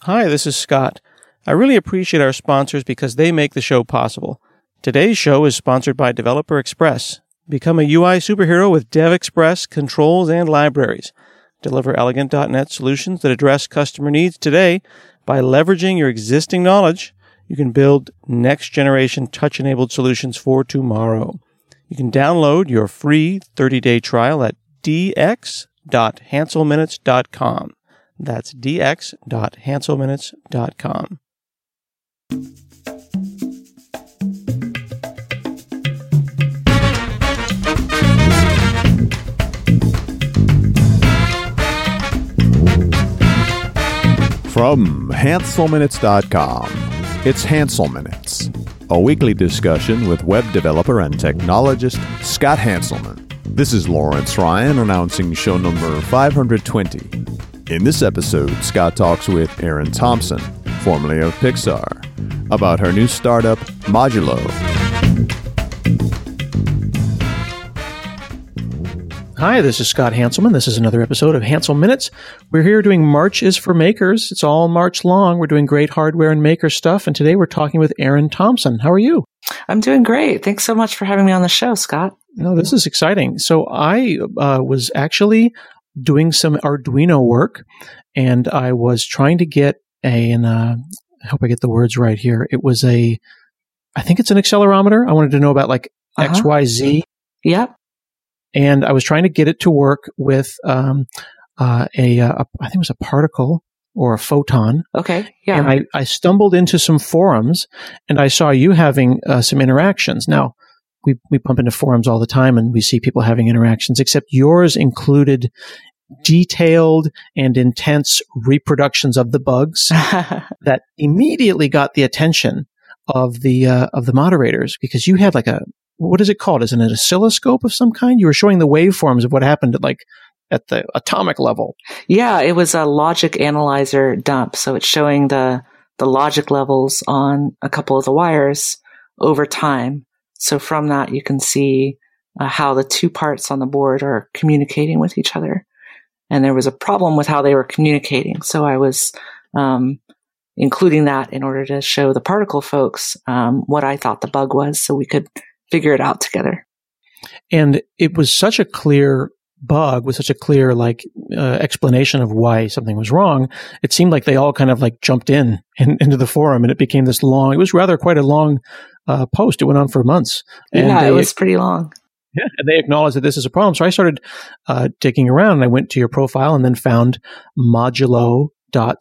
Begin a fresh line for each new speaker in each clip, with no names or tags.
Hi, this is Scott. I really appreciate our sponsors because they make the show possible. Today's show is sponsored by Developer Express. Become a UI superhero with DevExpress controls and libraries. Deliver elegant .NET solutions that address customer needs today. By leveraging your existing knowledge, you can build next-generation touch-enabled solutions for tomorrow. You can download your free 30-day trial at dx.hanselminutes.com. That's dx.hanselminutes.com.
From hanselminutes.com, it's Hansel Minutes, a weekly discussion with web developer and technologist Scott Hanselman. This is Lawrence Ryan announcing show number 520. In this episode, Scott talks with Erin Thompson, formerly of Pixar, about her new startup, Modulo.
Hi, this is Scott Hanselman. This is another episode of Hansel Minutes. We're here doing March is for Makers. It's all March long. We're doing great hardware and maker stuff. And today we're talking with Erin Thompson. How are you?
I'm doing great. Thanks so much for having me on the show, Scott.
No, this is exciting. So I was actually doing some Arduino work, and I was trying to get I hope I get the words right here. It was I think it's an accelerometer. I wanted to know about like X, Y, Z.
Yep.
And I was trying to get it to work with I think it was a particle or a photon.
Okay. Yeah.
And I stumbled into some forums, and I saw you having some interactions. Now, we bump into forums all the time, and we see people having interactions, except yours included detailed and intense reproductions of the bugs that immediately got the attention of the moderators, because you had like what is it called? Is it an oscilloscope of some kind? You were showing the waveforms of what happened at the atomic level.
Yeah, it was a logic analyzer dump. So it's showing the logic levels on a couple of the wires over time. So from that, you can see how the two parts on the board are communicating with each other. And there was a problem with how they were communicating. So I was including that in order to show the particle folks what I thought the bug was, so we could figure it out together.
And it was such a clear bug with such a clear explanation of why something was wrong. It seemed like they all kind of jumped into the forum, and it became this long. It was rather quite a long post. It went on for months. And
yeah, it was pretty long.
Yeah, and they acknowledged that this is a problem. So I started digging around, and I went to your profile and then found modulo.co,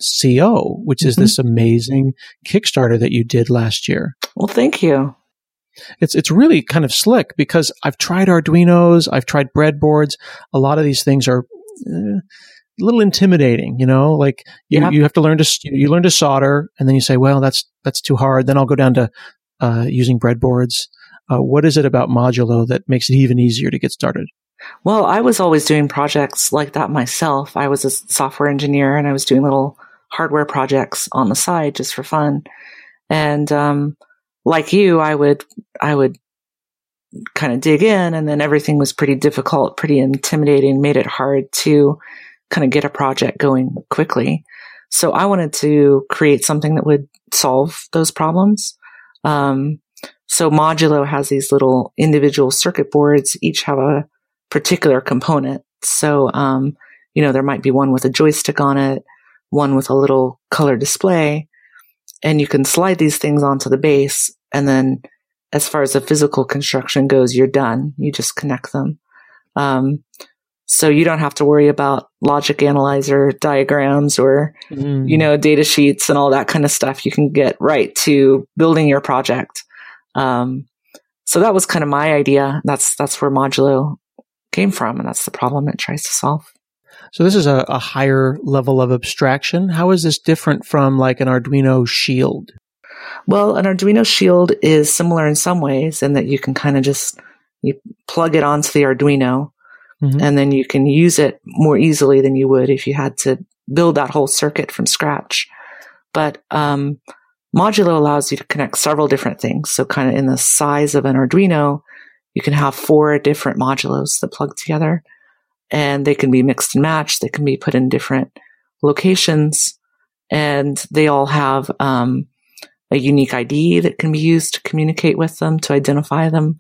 which is this amazing Kickstarter that you did last year.
Well, thank you.
It's really kind of slick, because I've tried Arduinos, I've tried breadboards. A lot of these things are a little intimidating, you have to learn to solder, and then you say, well, that's too hard. Then I'll go down to using breadboards. What is it about Modulo that makes it even easier to get started?
Well, I was always doing projects like that myself. I was a software engineer, and I was doing little hardware projects on the side just for fun. And like you, I would kind of dig in, and then everything was pretty difficult, pretty intimidating, made it hard to kind of get a project going quickly. So I wanted to create something that would solve those problems. So Modulo has these little individual circuit boards, each have a particular component. So, there might be one with a joystick on it, one with a little color display, and you can slide these things onto the base. And then as far as the physical construction goes, you're done. You just connect them. So you don't have to worry about logic analyzer diagrams or, data sheets and all that kind of stuff. You can get right to building your project. So that was kind of my idea. That's where Modulo came from, and that's the problem it tries to solve.
So this is a higher level of abstraction. How is this different from like an Arduino Shield?
Well, an Arduino Shield is similar in some ways in that you can kind of you plug it onto the Arduino, and then you can use it more easily than you would if you had to build that whole circuit from scratch. But Modulo allows you to connect several different things. So kind of in the size of an Arduino, you can have 4 different modulos that plug together, and they can be mixed and matched. They can be put in different locations, and they all have a unique ID that can be used to communicate with them, to identify them.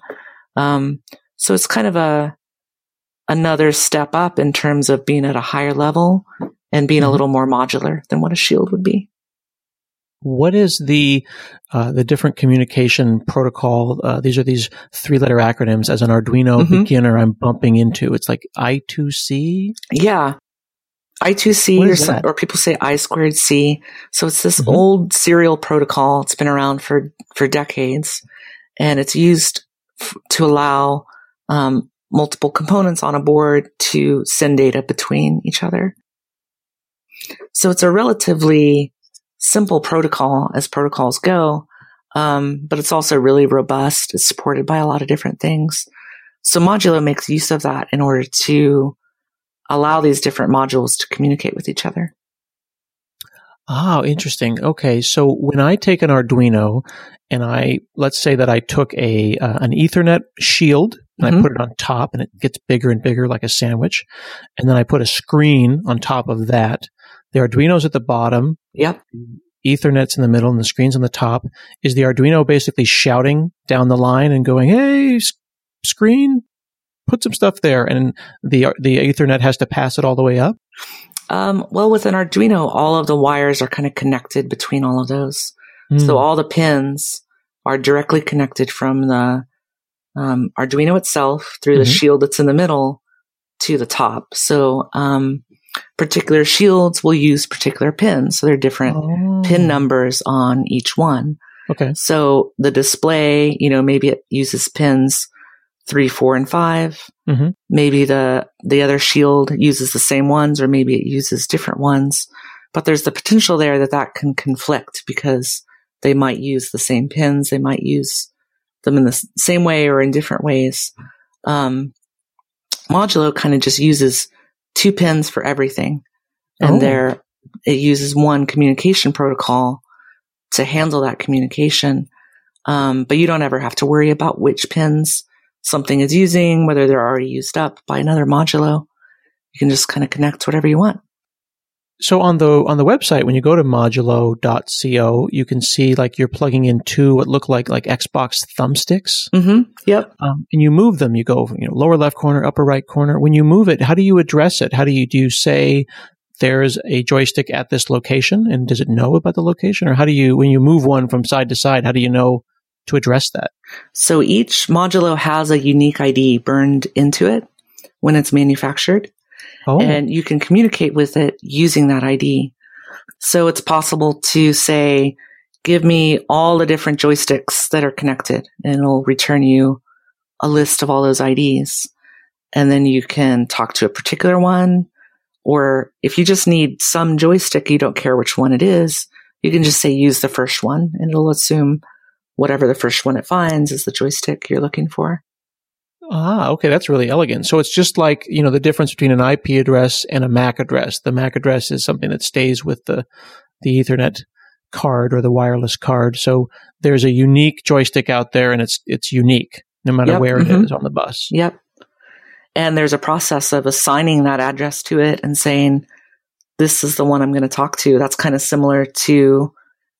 So it's kind of another step up in terms of being at a higher level and being a little more modular than what a Shield would be.
What is the different communication protocol? These are these 3-letter acronyms. As an Arduino beginner, I'm bumping into. It's like I2C?
Yeah. I2C, or people say I2C. So it's this old serial protocol. It's been around for decades, and it's used to allow multiple components on a board to send data between each other. So it's a relatively simple protocol as protocols go, but it's also really robust. It's supported by a lot of different things. So Modulo makes use of that in order to allow these different modules to communicate with each other.
Oh, interesting. Okay. So when I take an Arduino and let's say that I took an Ethernet shield and I put it on top and it gets bigger and bigger like a sandwich. And then I put a screen on top of that. The Arduino's at the bottom.
Yep.
Ethernet's in the middle and the screen's on the top. Is the Arduino basically shouting down the line and going, "Hey, screen, put some stuff there," and the Ethernet has to pass it all the way up?
Well, with an Arduino, all of the wires are kind of connected between all of those. So all the pins are directly connected from the Arduino itself through the shield that's in the middle to the top. So particular shields will use particular pins. So there are different pin numbers on each one.
Okay.
So the display, maybe it uses pins 3, 4, and 5. Maybe the other shield uses the same ones, or maybe it uses different ones. But there's the potential there that can conflict because they might use the same pins. They might use them in the same way or in different ways. Modulo kind of just uses 2 pins for everything. And it uses one communication protocol to handle that communication. But you don't ever have to worry about which pins something is using, whether they're already used up by another modulo. You can just kind of connect whatever you want.
So on the website, when you go to modulo.co, you can see like you're plugging in 2 what look like Xbox thumbsticks.
Yep.
And you move them. You go lower left corner, upper right corner. When you move it, how do you address it? Do you say there's a joystick at this location, and does it know about the location? Or when you move one from side to side, how do you know to address that?
So each modulo has a unique ID burned into it when it's manufactured. And you can communicate with it using that ID. So it's possible to say, give me all the different joysticks that are connected, and it'll return you a list of all those IDs. And then you can talk to a particular one, or if you just need some joystick, you don't care which one it is, you can just say, use the first one, and it'll assume whatever the first one it finds is the joystick you're looking for.
Okay. That's really elegant. So it's just like, the difference between an IP address and a MAC address. The MAC address is something that stays with the Ethernet card or the wireless card. So there's a unique joystick out there, and it's unique no matter where it is on the bus.
Yep. And there's a process of assigning that address to it and saying, this is the one I'm going to talk to. That's kind of similar to,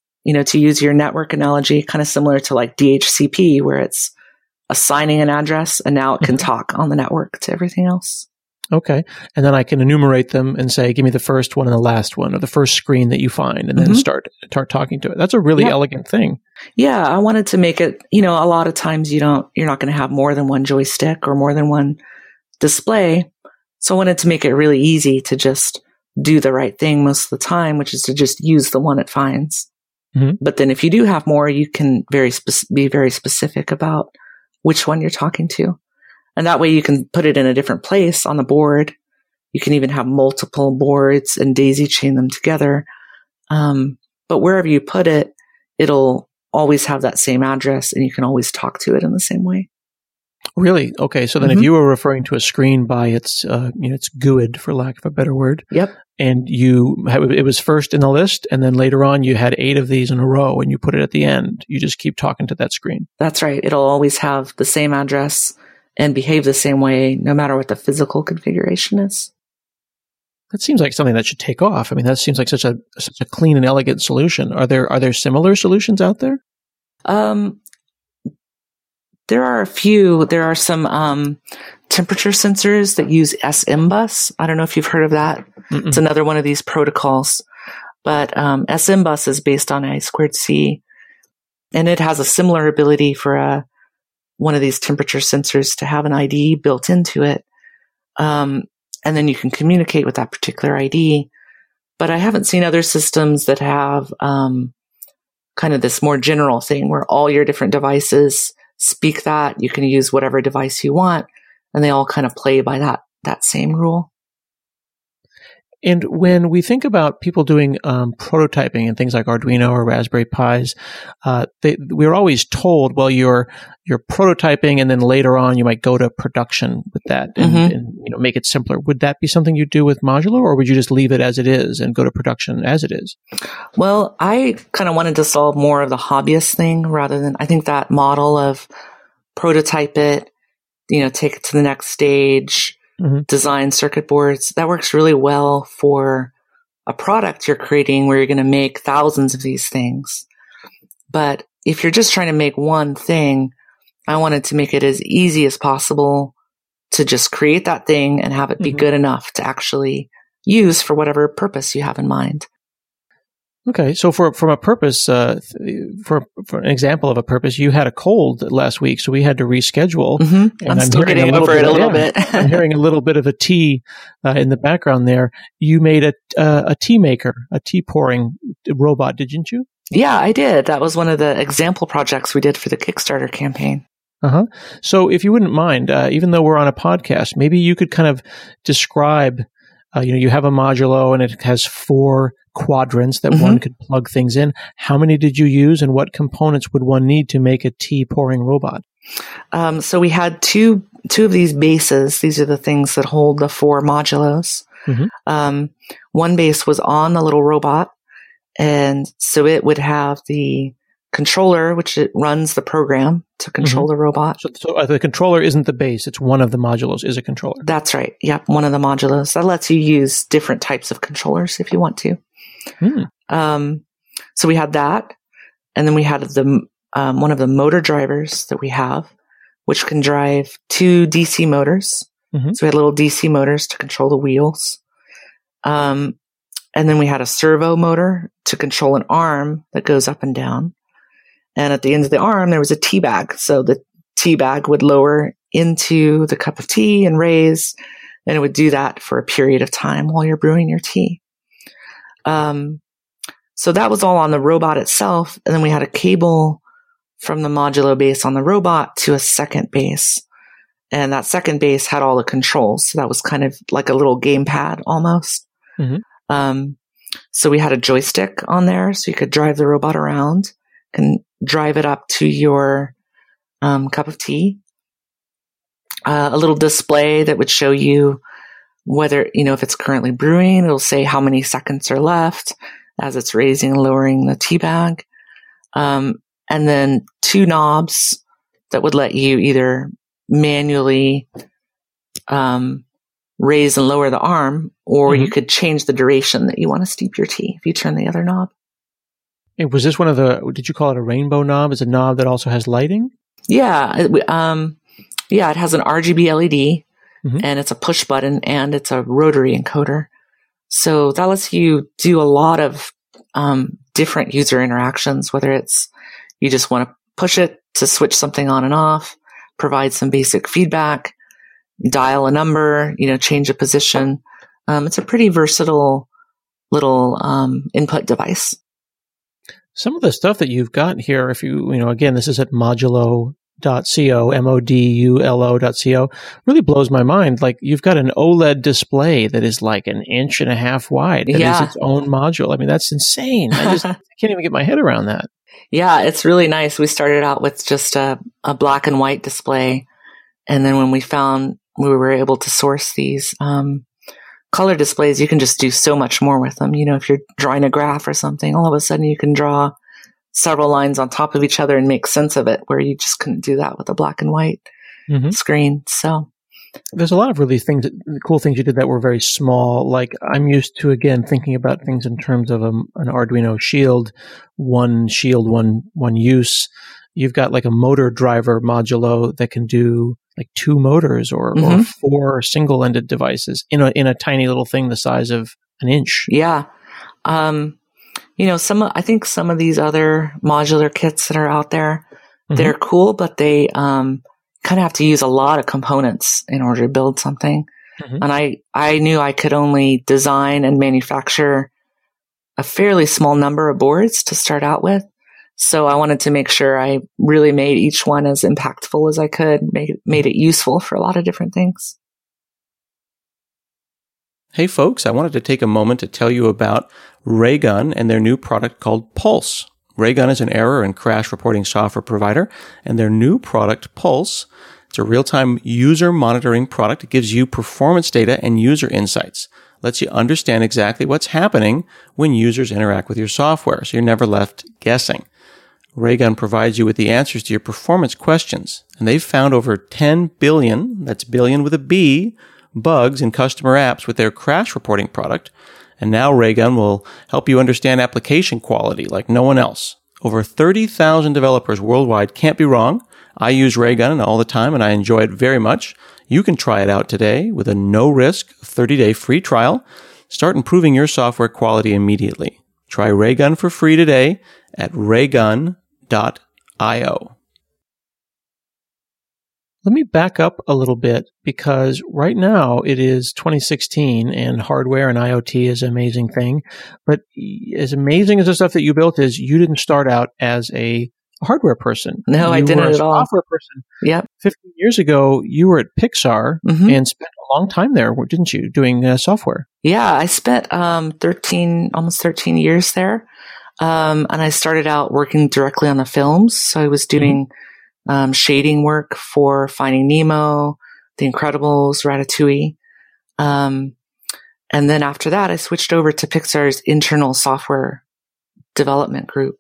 to use your network analogy, kind of similar to like DHCP, where it's assigning an address, and now it can talk on the network to everything else.
Okay. And then I can enumerate them and say, give me the first one and the last one, or the first screen that you find, and then start talking to it. That's a really elegant thing. Yeah.
I wanted to make it, a lot of times you're not going to have more than one joystick or more than one display. So I wanted to make it really easy to just do the right thing most of the time, which is to just use the one it finds. But then if you do have more, you can be very specific about which one you're talking to. And that way you can put it in a different place on the board. You can even have multiple boards and daisy chain them together. But wherever you put it, it'll always have that same address, and you can always talk to it in the same way.
Really? Okay. So then if you were referring to a screen by its GUID, for lack of a better word.
Yep.
And it was first in the list, and then later on you had 8 of these in a row, and you put it at the end. You just keep talking to that screen. That's right. It'll always have the same address and behave the same way, no matter what the physical configuration is. That seems like something that should take off. I mean, that seems like such a clean and elegant solution. Are there similar solutions out there?
There are a few. There are some temperature sensors that use SMBus. I don't know if you've heard of that. Mm-mm. It's another one of these protocols. But SMBus is based on I2C, and it has a similar ability for one of these temperature sensors to have an ID built into it. And then you can communicate with that particular ID. But I haven't seen other systems that have kind of this more general thing where all your different devices speak that. You can use whatever device you want, and they all kind of play by that same rule.
And when we think about people doing prototyping and things like Arduino or Raspberry Pis, we're always told, well, you're prototyping, and then later on you might go to production with that and make it simpler. Would that be something you do with Modulo, or would you just leave it as it is and go to production as it is?
Well, I kind of wanted to solve more of the hobbyist thing rather than, I think that model of prototype it, take it to the next stage, design circuit boards, that works really well for a product you're creating where you're going to make thousands of these things. But if you're just trying to make one thing, I wanted to make it as easy as possible to just create that thing and have it be good enough to actually use for whatever purpose you have in mind.
Okay, so from a purpose, for an example of a purpose, you had a cold last week, so we had to reschedule.
And I'm still getting over it a little bit.
I'm hearing a little bit of a tea in the background there. You made a tea maker, a tea pouring robot, didn't you?
Yeah, I did. That was one of the example projects we did for the Kickstarter campaign.
So if you wouldn't mind, even though we're on a podcast, maybe you could kind of describe, you have a Modulo and it has 4 quadrants that one could plug things in. How many did you use, and what components would one need to make a tea pouring robot?
So we had two of these bases. These are the things that hold the 4 modulos. One base was on the little robot, and so it would have the controller, which it runs the program to control the robot.
So the controller isn't the base. It's one of the modulos is a controller.
That's right. Yep. One of the modulos. That lets you use different types of controllers if you want to. So we had that. And then we had the one of the motor drivers that we have, which can drive 2 DC motors. So we had little DC motors to control the wheels. And then we had a servo motor to control an arm that goes up and down. And at the end of the arm, there was a tea bag. So the tea bag would lower into the cup of tea and raise, and it would do that for a period of time while you're brewing your tea. So that was all on the robot itself. And then we had a cable from the Modulo base on the robot to a second base. And that second base had all the controls. So that was kind of like a little gamepad almost. So we had a joystick on there so you could drive the robot around and drive it up to your cup of tea. A little display that would show you whether, if it's currently brewing. It'll say how many seconds are left as it's raising and lowering the tea bag. And then 2 knobs that would let you either manually raise and lower the arm, or you could change the duration that you want to steep your tea if you turn the other knob.
And was this one of did you call it a rainbow knob? Is a knob that also has lighting?
Yeah. It has an RGB LED and it's a push button and it's a rotary encoder. So that lets you do a lot of different user interactions, whether it's you just want to push it to switch something on and off, provide some basic feedback, dial a number, change a position. It's a pretty versatile little input device.
Some of the stuff that you've got here, if you again, this is at modulo.co, modulo.co, really blows my mind. Like, you've got an OLED display that is like 1.5 inches wide. That is its own module. I mean, that's insane. I can't even get my head around that.
Yeah, it's really nice. We started out with just a black and white display. And then when we found we were able to source these color displays, you can just do so much more with them. If you're drawing a graph or something, all of a sudden you can draw several lines on top of each other and make sense of it, where you just couldn't do that with a black and white screen. So
There's a lot of really cool things you did that were very small. Like I'm used to, again, thinking about things in terms of an Arduino shield, one use. You've got like a motor driver modulo that can do like 2 motors or 4 single-ended devices in a tiny little thing the size of an inch.
Yeah. I think some of these other modular kits that are out there, they're cool, but they kind of have to use a lot of components in order to build something. And I knew I could only design and manufacture a fairly small number of boards to start out with. So I wanted to make sure I really made each one as impactful as I could, made it useful for a lot of different things.
Hey folks, I wanted to take a moment to tell you about Raygun and their new product called Pulse. Raygun is an error and crash reporting software provider, and their new product, Pulse, it's a real-time user monitoring product. It gives you performance data and user insights. Lets you understand exactly what's happening when users interact with your software, so you're never left guessing. Raygun provides you with the answers to your performance questions, and they've found over 10 billion, that's billion with a B, bugs in customer apps with their crash reporting product. And now Raygun will help you understand application quality like no one else. Over 30,000 developers worldwide. Can't be wrong. I use Raygun all the time and I enjoy it very much. You can try it out today with a no-risk 30-day free trial. Start improving your software quality immediately. Try Raygun for free today at raygun.io.
Let me back up a little bit because right now it is 2016 and hardware and IoT is an amazing thing. But as amazing as the stuff that you built is, you didn't start out as a hardware person.
No, I didn't at all.
A software person.
Yep.
15 years ago, you were at Pixar and spent a long time there, didn't you, doing software?
Yeah, I spent almost 13 years there. And I started out working directly on the films. So I was doing shading work for Finding Nemo, The Incredibles, Ratatouille. And then after that, I switched over to Pixar's internal software development group.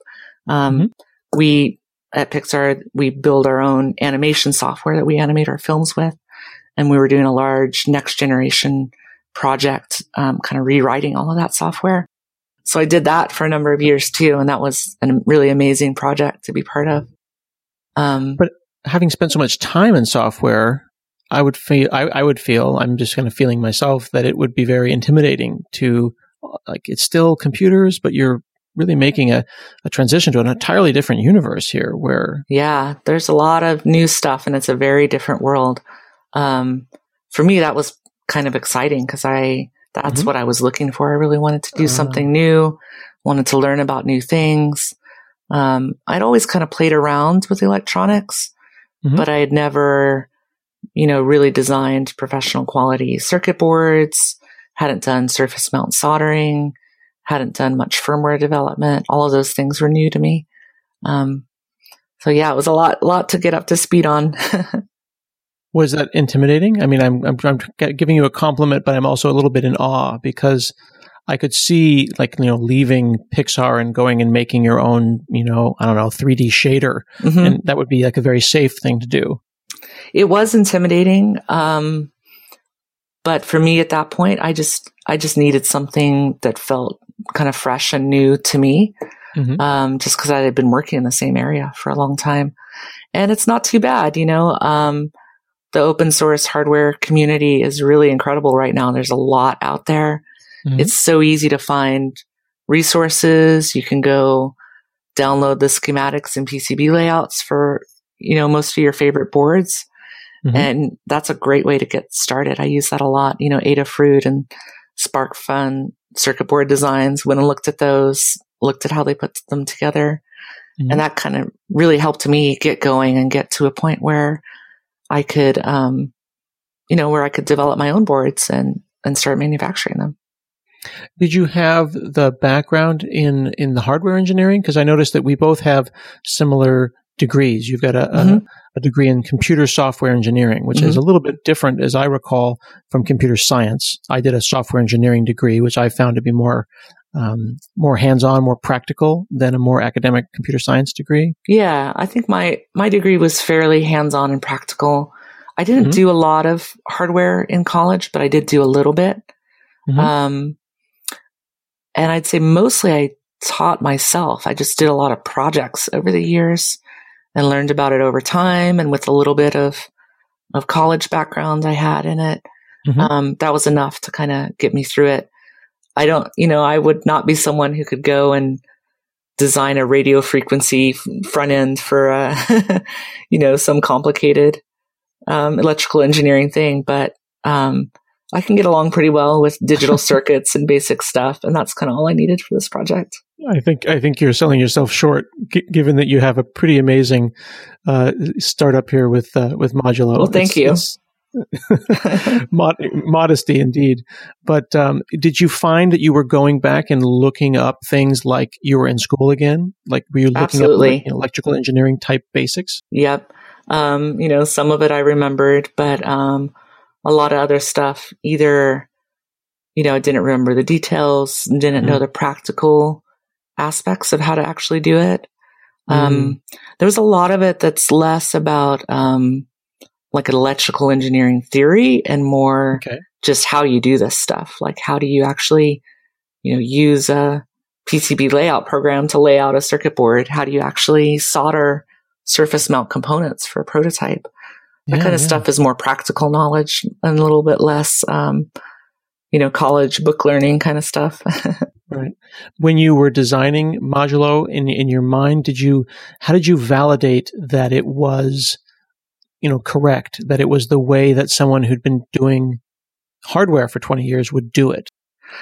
We, at Pixar, we build our own animation software that we animate our films with. And we were doing a large next generation project, kind of rewriting all of that software. So I did that for a number of years too. And that was a really amazing project to be part of.
But having spent so much time in software, I would feel, I'm just kind of feeling myself that it would be very intimidating to, like, it's still computers, but you're really making a transition to an entirely different universe here where.
Yeah, there's a lot of new stuff and it's a very different world. For me, that was kind of exciting because that's what I was looking for. I really wanted to do something new, wanted to learn about new things. I'd always kind of played around with electronics, but I had never, really designed professional quality circuit boards, hadn't done surface mount soldering, hadn't done much firmware development. All of those things were new to me. So yeah, it was a lot to get up to speed on.
Was that intimidating? I mean, I'm giving you a compliment, but I'm also a little bit in awe because I could see, leaving Pixar and going and making your own, 3D shader. And that would be like a very safe thing to do.
It was intimidating. But for me at that point, I just needed something that felt kind of fresh and new to me. Just because I had been working in the same area for a long time. And it's not too bad, the open source hardware community is really incredible right now. There's a lot out there. It's so easy to find resources. You can go download the schematics and PCB layouts for, most of your favorite boards. And that's a great way to get started. I use that a lot, Adafruit and SparkFun circuit board designs. Went and looked at those, looked at how they put them together. And that kind of really helped me get going and get to a point where I could, where I could develop my own boards and start manufacturing them.
Did you have the background in the hardware engineering? Because I noticed that we both have similar degrees. You've got a degree in computer software engineering, which is a little bit different, as I recall, from computer science. I did a software engineering degree, which I found to be more hands-on, more practical than a more academic computer science degree.
Yeah, I think my degree was fairly hands-on and practical. I didn't do a lot of hardware in college, but I did do a little bit. And I'd say mostly I taught myself. I just did a lot of projects over the years and learned about it over time. And with a little bit of college background I had in it, that was enough to kind of get me through it. I would not be someone who could go and design a radio frequency front end for, some complicated electrical engineering thing. But I can get along pretty well with digital circuits and basic stuff. And that's kind of all I needed for this project.
I think you're selling yourself short, given that you have a pretty amazing startup here with Modulo.
Well, thank you.
Modesty indeed. But did you find that you were going back and looking up things like you were in school again? Like, were you looking
Absolutely.
up electrical engineering type basics?
Yep. Some of it I remembered, but a lot of other stuff, either, I didn't remember the details, didn't know the practical aspects of how to actually do it. There was a lot of it that's less about like electrical engineering theory and more just how you do this stuff. Like, how do you actually, use a PCB layout program to lay out a circuit board? How do you actually solder surface mount components for a prototype? That kind of stuff is more practical knowledge and a little bit less, college book learning kind of stuff.
Right. When you were designing Modulo in your mind, how did you validate that it was, correct, that it was the way that someone who'd been doing hardware for 20 years would do it?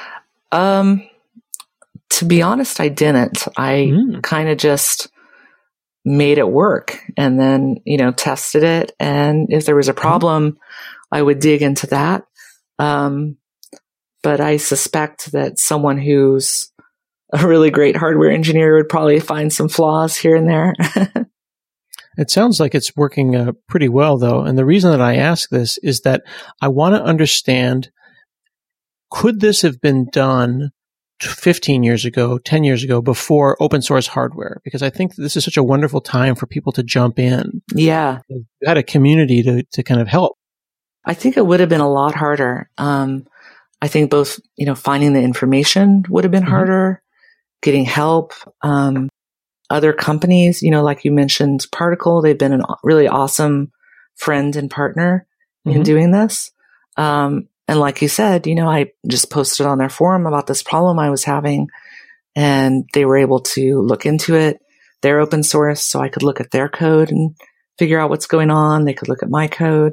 To be honest, I didn't. I kind of just made it work and then, tested it. And if there was a problem, I would dig into that. But I suspect that someone who's a really great hardware engineer would probably find some flaws here and there.
It sounds like it's working pretty well, though. And the reason that I ask this is that I want to understand, could this have been done 15 years ago, 10 years ago, before open source hardware? Because I think this is such a wonderful time for people to jump in.
Yeah.
You had a community to kind of help.
I think it would have been a lot harder. I think both, finding the information would have been harder, getting help. Other companies, like you mentioned, Particle, they've been a really awesome friend and partner in doing this. And like you said, I just posted on their forum about this problem I was having, and they were able to look into it. They're open source, so I could look at their code and figure out what's going on. They could look at my code.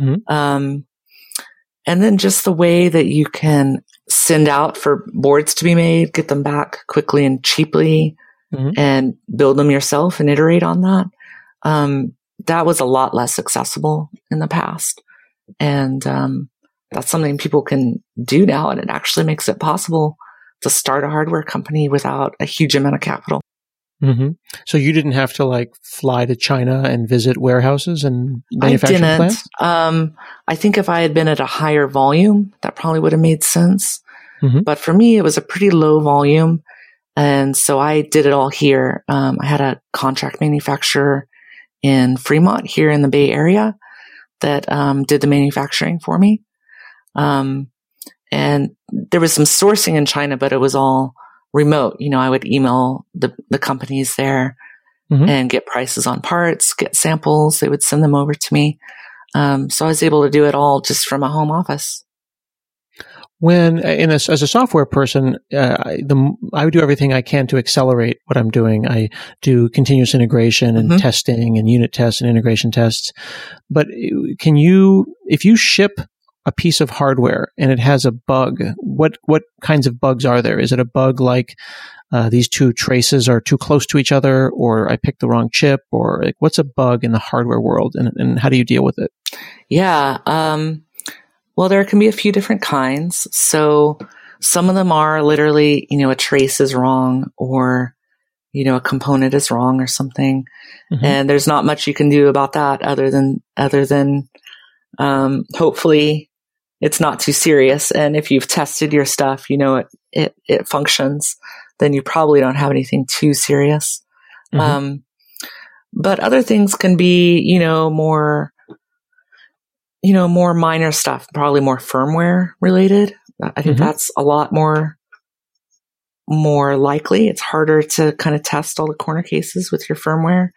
And then just the way that you can send out for boards to be made, get them back quickly and cheaply, and build them yourself and iterate on that. That was a lot less accessible in the past. And that's something people can do now, and it actually makes it possible to start a hardware company without a huge amount of capital.
So you didn't have to fly to China and visit warehouses and manufacturing plants?
I think if I had been at a higher volume, that probably would have made sense. But for me, it was a pretty low volume. And so I did it all here. I had a contract manufacturer in Fremont here in the Bay Area that did the manufacturing for me. And there was some sourcing in China, but it was all remote. I would email the companies there and get prices on parts, get samples. They would send them over to me. So I was able to do it all just from a home office.
As a software person, I would do everything I can to accelerate what I'm doing. I do continuous integration and testing and unit tests and integration tests. But if you ship a piece of hardware and it has a bug, what kinds of bugs are there? Is it a bug like these two traces are too close to each other, or I picked the wrong chip, or what's a bug in the hardware world, and how do you deal with it?
Yeah. Well, there can be a few different kinds. So some of them are literally, a trace is wrong, or, a component is wrong or something. And there's not much you can do about that other than hopefully it's not too serious. And if you've tested your stuff, it functions, then you probably don't have anything too serious. But other things can be, more more minor stuff, probably more firmware related. I think that's a lot more likely. It's harder to kind of test all the corner cases with your firmware.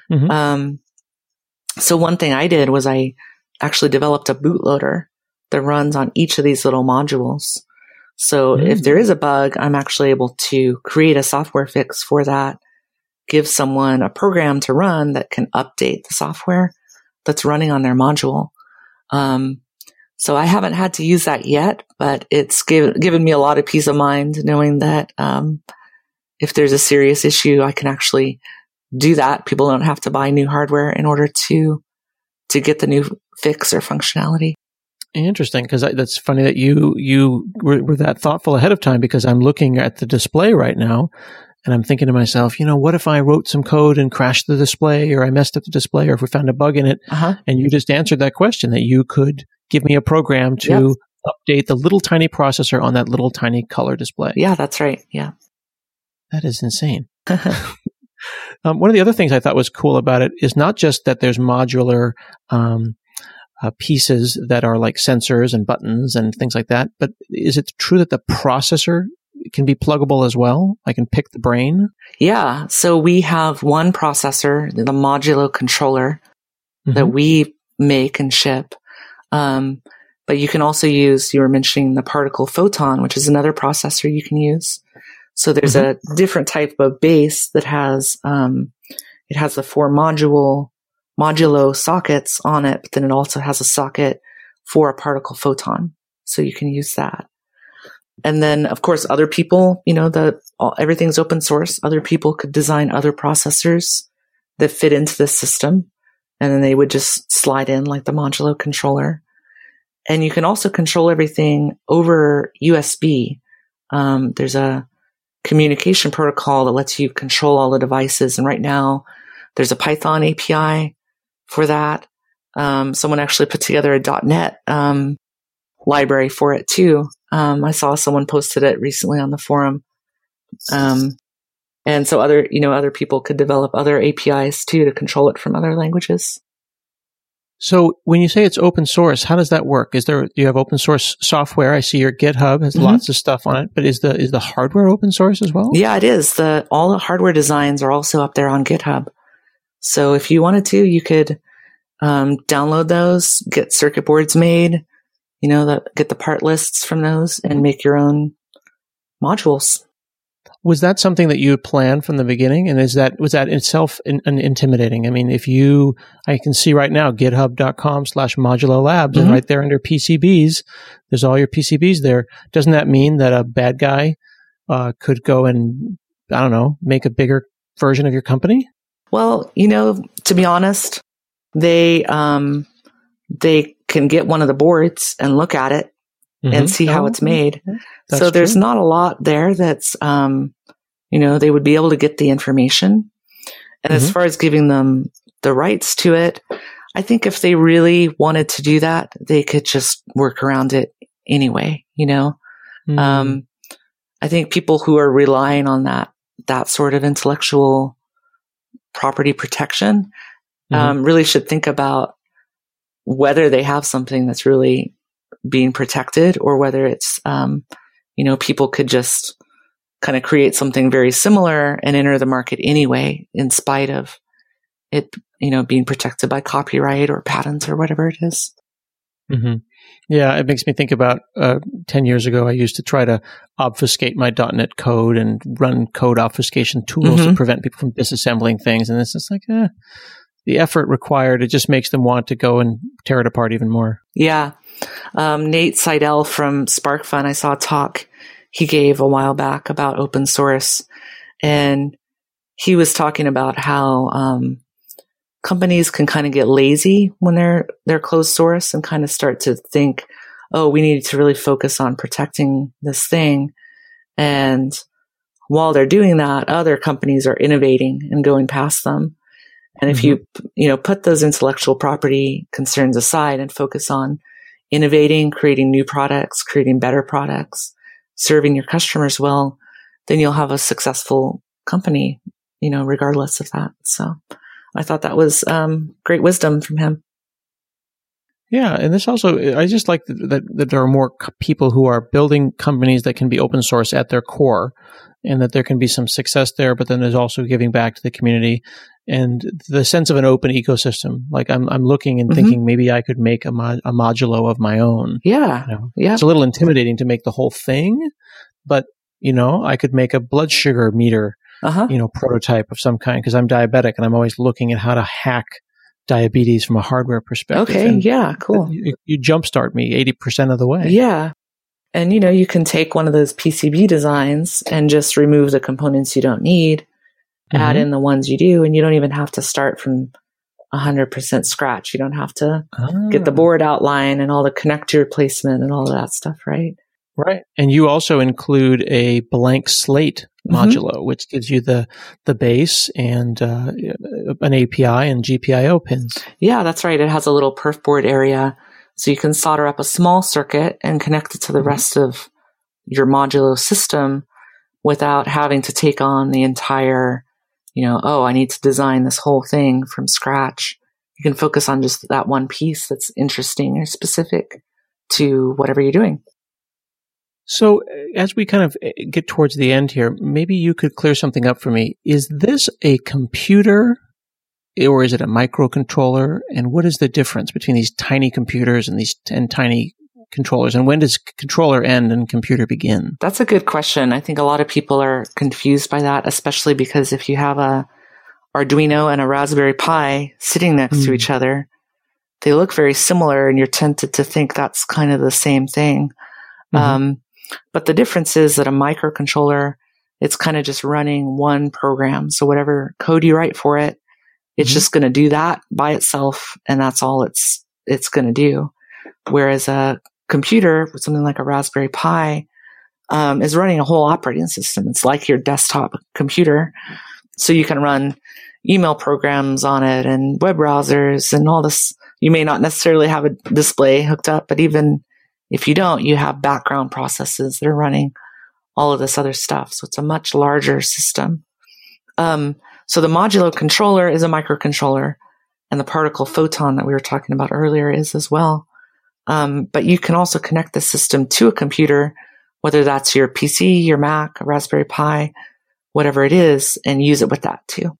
So one thing I did was I actually developed a bootloader that runs on each of these little modules. So if there is a bug, I'm actually able to create a software fix for that, give someone a program to run that can update the software that's running on their module. So I haven't had to use that yet, but it's given me a lot of peace of mind knowing that if there's a serious issue, I can actually do that. People don't have to buy new hardware in order to get the new fix or functionality.
Interesting, because that's funny that you were that thoughtful ahead of time, because I'm looking at the display right now and I'm thinking to myself, what if I wrote some code and crashed the display, or I messed up the display, or if we found a bug in it? And you just answered that question, that you could give me a program to update the little tiny processor on that little tiny color display.
Yeah, that's right. Yeah.
That is insane. One of the other things I thought was cool about it is not just that there's modular pieces that are like sensors and buttons and things like that, but is it true that the processor can be pluggable as well? I can pick the brain?
Yeah. So we have one processor, the Modulo controller, that we make and ship. But you can also use, you were mentioning the particle photon, which is another processor you can use. So there's a different type of base that has, it has the 4 modulo sockets on it, but then it also has a socket for a particle photon. So you can use that. And then, of course, other people, everything's open source. Other people could design other processors that fit into this system. And then they would just slide in like the Modulo controller. And you can also control everything over USB. There's a communication protocol that lets you control all the devices. And right now there's a Python API for that. Someone actually put together a .NET library for it too. I saw someone posted it recently on the forum. And so other people could develop other APIs too to control it from other languages.
So when you say it's open source, how does that work? Do you have open source software? I see your GitHub has lots of stuff on it, but is the hardware open source as well?
Yeah, it is. All the hardware designs are also up there on GitHub. So if you wanted to, you could download those, get circuit boards made, get the part lists from those and make your own modules.
Was that something that you planned from the beginning? And was that itself intimidating? I mean, I can see right now, github.com/Modulo Labs, and right there under PCBs, there's all your PCBs there. Doesn't that mean that a bad guy could go and, I don't know, make a bigger version of your company?
Well, to be honest, they can get one of the boards and look at it and see how it's made. So there's not a lot there that's, they would be able to get the information. And as far as giving them the rights to it, I think if they really wanted to do that, they could just work around it anyway, I think people who are relying on that sort of intellectual property protection, really should think about whether they have something that's really being protected or whether it's, people could just kind of create something very similar and enter the market anyway, in spite of it, being protected by copyright or patents or whatever it is.
Yeah, it makes me think about 10 years ago, I used to try to obfuscate my .NET code and run code obfuscation tools to prevent people from disassembling things. And it's just like, the effort required, it just makes them want to go and tear it apart even more. Yeah.
Nate Seidel from SparkFun, I saw a talk he gave a while back about open source. And he was talking about how companies can kind of get lazy when they're closed source and kind of start to think, oh, we need to really focus on protecting this thing. And while they're doing that, other companies are innovating and going past them. And if you put those intellectual property concerns aside and focus on innovating, creating new products, creating better products, serving your customers well, then you'll have a successful company, regardless of that. So I thought that was great wisdom from him.
Yeah, and this also, I just like that there are more people who are building companies that can be open source at their core, and that there can be some success there, but then there's also giving back to the community and the sense of an open ecosystem. Like I'm looking and thinking maybe I could make a modulo of my own.
Yeah. Yeah.
It's a little intimidating to make the whole thing, but I could make a blood sugar meter, prototype of some kind, because I'm diabetic and I'm always looking at how to hack diabetes from a hardware perspective.
Okay.
And
yeah. Cool.
You jumpstart me 80% of the way.
Yeah. And, you can take one of those PCB designs and just remove the components you don't need, add in the ones you do, and you don't even have to start from 100% scratch. You don't have to get the board outline and all the connector placement and all of that stuff, right?
Right. And you also include a blank slate modulo, which gives you the base and an API and GPIO pins.
Yeah, that's right. It has a little perf board area. So you can solder up a small circuit and connect it to the rest of your modulo system without having to take on the entire, I need to design this whole thing from scratch. You can focus on just that one piece that's interesting or specific to whatever you're doing.
So as we kind of get towards the end here, maybe you could clear something up for me. Is this a computer or is it a microcontroller? And what is the difference between these tiny computers and these 10 tiny controllers? And when does controller end and computer begin?
That's a good question. I think a lot of people are confused by that, especially because if you have a Arduino and a Raspberry Pi sitting next to each other, they look very similar and you're tempted to think that's kind of the same thing. But the difference is that a microcontroller, it's kind of just running one program. So whatever code you write for it, it's just going to do that by itself, and that's all it's going to do. Whereas a computer, something like a Raspberry Pi, is running a whole operating system. It's like your desktop computer. So you can run email programs on it and web browsers and all this. You may not necessarily have a display hooked up, but even if you don't, you have background processes that are running all of this other stuff. So it's a much larger system. So the modulo controller is a microcontroller, and the particle photon that we were talking about earlier is as well. But you can also connect the system to a computer, whether that's your PC, your Mac, a Raspberry Pi, whatever it is, and use it with that too.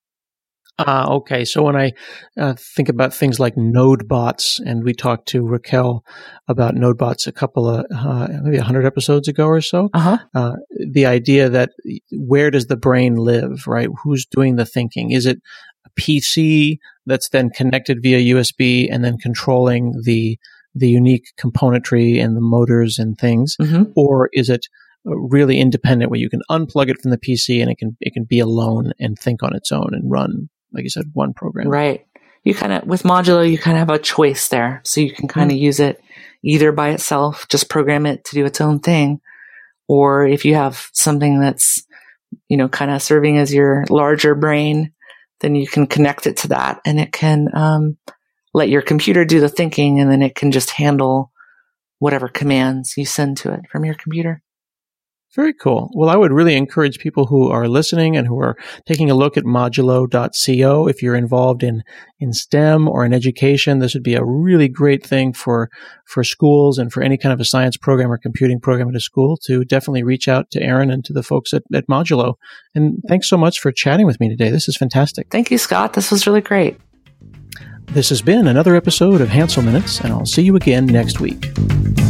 Okay. So when I think about things like NodeBots, and we talked to Raquel about NodeBots a couple of, maybe 100 episodes ago or so, the idea that where does the brain live, right? Who's doing the thinking? Is it a PC that's then connected via USB and then controlling the unique componentry and the motors and things? Or is it really independent where you can unplug it from the PC and it can be alone and think on its own and run, like you said, one program?
Right. You kind of, with modulo, you kind of have a choice there. So you can kind of use it either by itself, just program it to do its own thing. Or if you have something that's, kind of serving as your larger brain, then you can connect it to that and it can, let your computer do the thinking, and then it can just handle whatever commands you send to it from your computer.
Very cool. Well, I would really encourage people who are listening and who are taking a look at modulo.co. If you're involved in STEM or in education, this would be a really great thing for schools and for any kind of a science program or computing program at a school to definitely reach out to Erin and to the folks at Modulo. And thanks so much for chatting with me today. This is fantastic.
Thank you, Scott. This was really great.
This has been another episode of Hansel Minutes, and I'll see you again next week.